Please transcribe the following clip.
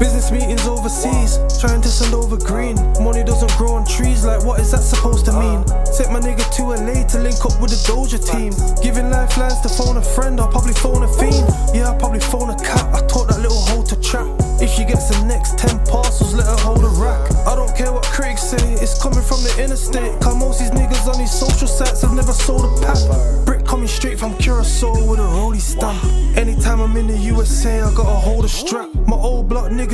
Business meetings overseas, trying to send over green. Money doesn't grow on trees, like what is that supposed to mean? Take my nigga to LA to link up with the Doja team. Giving lifelines to phone a friend, I'll probably phone a fiend. Yeah, I'll probably phone a cat, I taught that little hoe to trap. If she gets the next 10 parcels, let her hold a rack. I don't care what critics say, it's coming from the interstate. Cause most these niggas on these social sites have never sold a pack. Brick coming straight from Curacao with a rollie stamp. Anytime I'm in the USA, I gotta hold a strap. My old block niggas